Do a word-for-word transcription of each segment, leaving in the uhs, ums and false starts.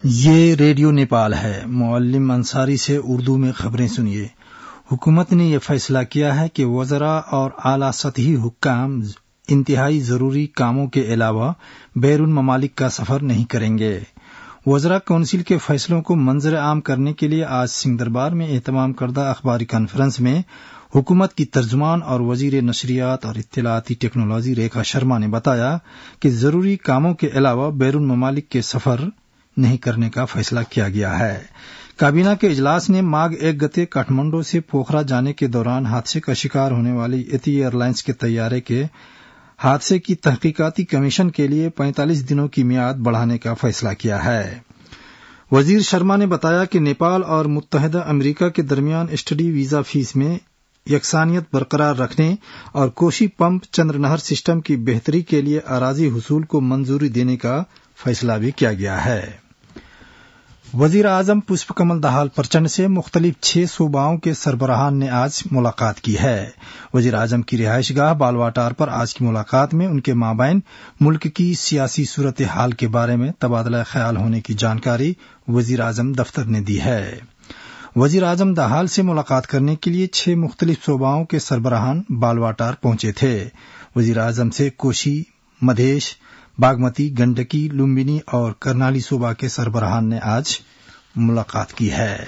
یہ ریڈیو نیپال ہے۔ معلم انصاری سے اردو میں خبریں سنیے۔ حکومت نے یہ فیصلہ کیا ہے کہ وزراء اور اعلیٰ سطحی حکام انتہائی ضروری کاموں کے علاوہ بیرون ممالک کا سفر نہیں کریں گے۔ وزراء کونسل کے فیصلوں کو منظر عام کرنے کے لیے آج سنگھ دربار میں اہتمام کردہ اخباری کانفرنس میں حکومت کی ترجمان اور وزیر نشریات اور اطلاعاتی ٹیکنالوجی ریکھا شرما نے بتایا کہ ضروری کاموں کے علاوہ بیرون ممالک کے سفر نہیں کرنے کا فیصلہ کیا گیا ہے۔ کابینہ کے اجلاس نے ماگھ ایک گتے کاٹھمنڈو سے پوکھرا جانے کے دوران حادثے کا شکار ہونے والی ایتی ایئر لائنز کے طیارے کے حادثے کی تحقیقاتی کمیشن کے لیے پینتالیس دنوں کی میعاد بڑھانے کا فیصلہ کیا ہے۔ وزیر شرما نے بتایا کہ نیپال اور متحدہ امریکہ کے درمیان اسٹڈی ویزا فیس میں یکسانیت برقرار رکھنے اور کوشی پمپ چندر نہر سسٹم کی بہتری کے لیے اراضی حصول کو منظوری دینے کا فیصلہ بھی کیا گیا ہے۔ وزیر اعظم پشپ کمل دہال پرچنڈ سے مختلف چھ صوباؤں کے سربراہان نے آج ملاقات کی ہے۔ وزیر اعظم کی رہائش گاہ بالواٹار پر آج کی ملاقات میں ان کے مابین ملک کی سیاسی صورتحال کے بارے میں تبادلہ خیال ہونے کی جانکاری وزیر اعظم دفتر نے دی ہے۔ وزیر اعظم دہال سے ملاقات کرنے کے لیے چھ مختلف صوباؤں کے سربراہان بالواٹار پہنچے تھے۔ وزیر اعظم سے کوشی، مدھیش، باگمتی، گنڈکی، لمبنی اور کرنالی صوبہ کے سربراہان نے آج ملاقات کی ہے۔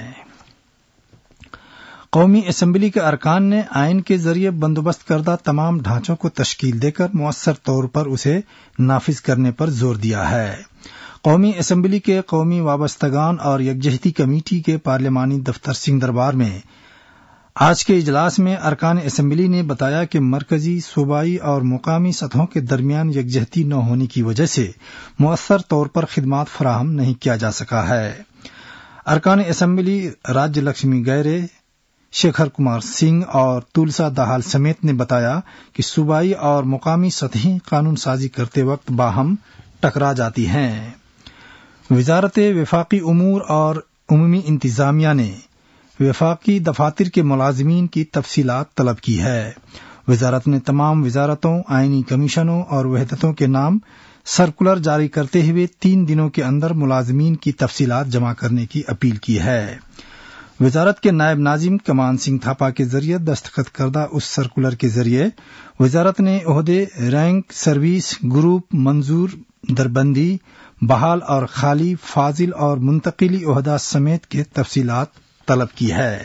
قومی اسمبلی کے ارکان نے آئین کے ذریعے بندوبست کردہ تمام ڈھانچوں کو تشکیل دے کر مؤثر طور پر اسے نافذ کرنے پر زور دیا ہے۔ قومی اسمبلی کے قومی وابستگان اور یکجہتی کمیٹی کے پارلیمانی دفتر سنگھ دربار میں آج کے اجلاس میں ارکان اسمبلی نے بتایا کہ مرکزی، صوبائی اور مقامی سطحوں کے درمیان یکجہتی نہ ہونے کی وجہ سے مؤثر طور پر خدمات فراہم نہیں کیا جا سکا ہے۔ ارکان اسمبلی راجیہ لکشمی گیرے، شیکھر کمار سنگھ اور تولسا دہال سمیت نے بتایا کہ صوبائی اور مقامی سطحی قانون سازی کرتے وقت باہم ٹکرا جاتی ہیں۔ وزارت وفاقی امور اور عمومی انتظامیہ نے وفاقی دفاتر کے ملازمین کی تفصیلات طلب کی ہے۔ وزارت نے تمام وزارتوں، آئینی کمیشنوں اور وحدتوں کے نام سرکولر جاری کرتے ہوئے تین دنوں کے اندر ملازمین کی تفصیلات جمع کرنے کی اپیل کی ہے۔ وزارت کے نائب ناظم کمان سنگھ تھاپا کے ذریعے دستخط کردہ اس سرکولر کے ذریعے وزارت نے عہدے، رینک، سروس، گروپ، منظور، دربندی، بحال اور خالی، فاضل اور منتقلی عہدہ سمیت کے تفصیلات طلب کی ہے۔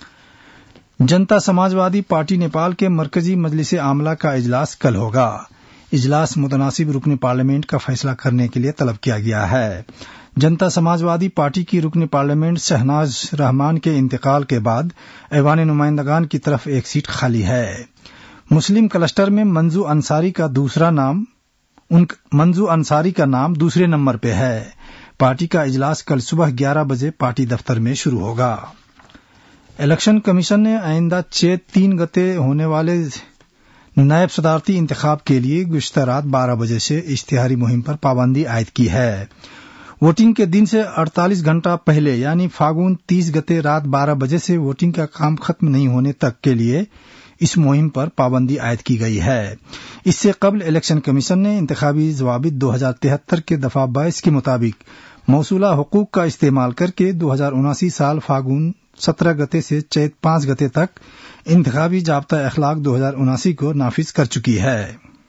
جنتا سماجوادی پارٹی نیپال کے مرکزی مجلس عاملہ کا اجلاس کل ہوگا۔ اجلاس متناسب رکن پارلیمنٹ کا فیصلہ کرنے کے لیے طلب کیا گیا ہے۔ جنتا سماجوادی پارٹی کی رکن پارلیمنٹ شہناز رحمان کے انتقال کے بعد ایوان نمائندگان کی طرف ایک سیٹ خالی ہے۔ مسلم کلسٹر میں منزو انصاری کا دوسرا نام ان منزو انصاری کا نام دوسرے نمبر پہ ہے۔ پارٹی کا اجلاس کل صبح گیارہ بجے پارٹی دفتر میں شروع ہوگا۔ الیکشن کمیشن نے آئندہ چیت تین گتے ہونے والے نائب صدارتی انتخاب کے لیے گزشتہ رات بارہ بجے سے اشتہاری مہم پر پابندی عائد کی ہے۔ ووٹنگ کے دن سے اڑتالیس گھنٹہ پہلے یعنی فاگون تیس گتے رات بارہ بجے سے ووٹنگ کا کام ختم نہیں ہونے تک کے لیے اس مہم پر پابندی عائد کی گئی ہے۔ اس سے قبل الیکشن کمیشن نے انتخابی ضوابط دو ہزار تہتر کے دفعہ بائیس کے مطابق موصولہ حقوق کا استعمال کر کے دو ہزار اناسی سال فاگون سترہ گتے سے چیت پانچ گتے تک انتخابی ضابطہ اخلاق دو ہزار اناسی کو نافذ کر چکی ہے۔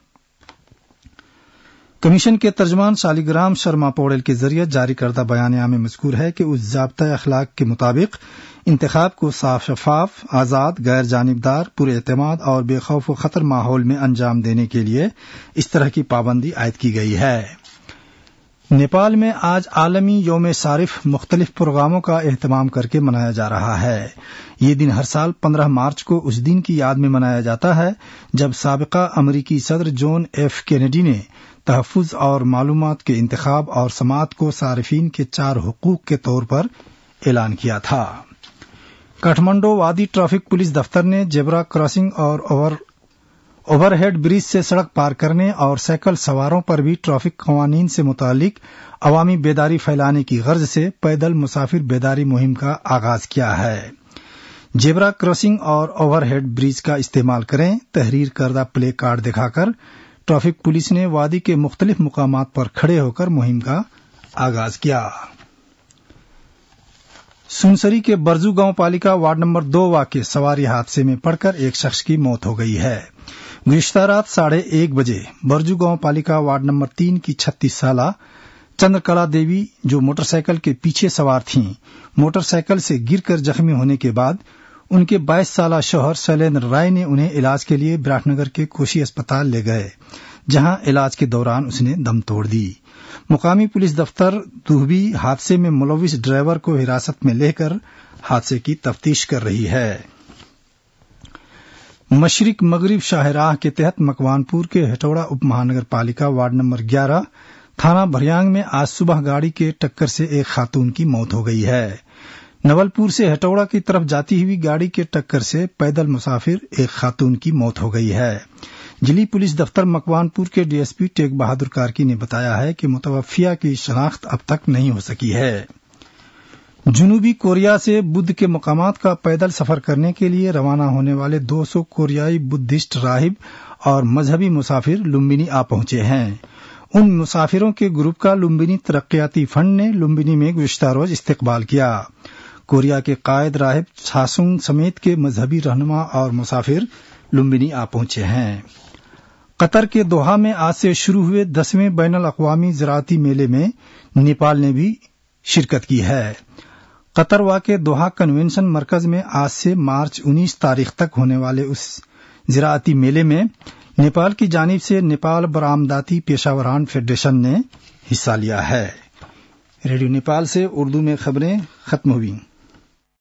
کمیشن کے ترجمان شالیگرام شرما پوڑل کے ذریعے جاری کردہ بیانیہ میں مذکور ہے کہ اس ضابطہ اخلاق کے مطابق انتخاب کو صاف شفاف، آزاد، غیر جانبدار، پر اعتماد اور بے خوف و خطر ماحول میں انجام دینے کے لیے اس طرح کی پابندی عائد کی گئی ہے۔ نیپال میں آج عالمی یوم صارف مختلف پروگراموں کا اہتمام کر کے منایا جا رہا ہے۔ یہ دن ہر سال پندرہ مارچ کو اس دن کی یاد میں منایا جاتا ہے جب سابقہ امریکی صدر جون ایف کینیڈی نے تحفظ اور معلومات کے انتخاب اور سماعت کو صارفین کے چار حقوق کے طور پر اعلان کیا تھا۔ کاٹھمنڈو وادی ٹریفک پولیس دفتر نے جیبرا کراسنگ اور اوور اوور ہیڈ برج سے سڑک پار کرنے اور سائیکل سواروں پر بھی ٹریفک قوانین سے متعلق عوامی بیداری پھیلانے کی غرض سے پیدل مسافر بیداری مہم کا آغاز کیا ہے۔ جیبرا کراسنگ اور اوور ہیڈ برج کا استعمال کریں، تحریر کردہ پلے کارڈ دکھا کر ٹریفک پولیس نے وادی کے مختلف مقامات پر کھڑے ہو کر مہم کا آغاز کیا۔ सुनसरी के बरजू गांव पालिका वार्ड नंबर दो वाक़े सवारी हादसे में पड़कर एक शख्स की मौत हो गई है। गुज़िश्ता रात साढ़े एक बजे बरजू गांव पालिका वार्ड नंबर तीन की छत्तीस साला चंद्रकला देवी, जो मोटरसाइकिल के पीछे सवार थीं, मोटरसाइकिल से गिरकर जख्मी होने के बाद उनके बाईस साला शौहर शैलेंद्र राय ने उन्हें इलाज के लिए विराटनगर के कोशी अस्पताल ले गए, जहां इलाज के दौरान उसने दम तोड़ दी। मुकामी पुलिस दफ्तर दुहबी हादसे में मुलविस ड्राइवर को हिरासत में लेकर हादसे की तफ्तीश कर रही है। मशरिक मगरिब शाहराह के तहत मकवानपुर के हेटौड़ा उप महानगर पालिका वार्ड नंबर ग्यारह थाना भरियांग में आज सुबह गाड़ी के टक्कर से एक खातून की मौत हो गई है। नवलपुर से हेटौड़ा की तरफ जाती हुई गाड़ी के टक्कर से पैदल मुसाफिर एक खातून की मौत हो गई है। जिली पुलिस दफ्तर मकवानपुर के डीएसपी टेक बहादुर कार्की ने बताया है कि मुतवफ्फिया की शनाख्त अब तक नहीं हो सकी है। जनूबी कोरिया से बुद्ध के मकामात का पैदल सफर करने के लिए रवाना होने वाले दो सौ कोरियाई बुद्धिस्ट राहिब और मजहबी मुसाफिर लुम्बिनी आ पहुंचे हैं। उन मुसाफिरों के ग्रुप का लुम्बिनी तरक्याती फंड ने लुम्बिनी में गुज़िश्ता रोज इस्तकबाल किया। कोरिया के कायद राहिब छासुंग समेत के मजहबी रहनुमा और मुसाफिर लुम्बिनी आ पहुंचे हैं। कतर के दोहा में आज से शुरू हुए दसवें बैनुल अक़वामी ज़राअती मेले में नेपाल ने भी शिरकत की है। कतर वाक़े दोहा कन्वेंशन मरकज में आज से मार्च उन्नीस तारीख तक होने वाले उस ज़राअती मेले में नेपाल की जानिब से नेपाल बरामदाती पेशावरान फेडरेशन ने हिस्सा लिया है। रेडियो नेपाल से उर्दू में खबरें खत्म हुई।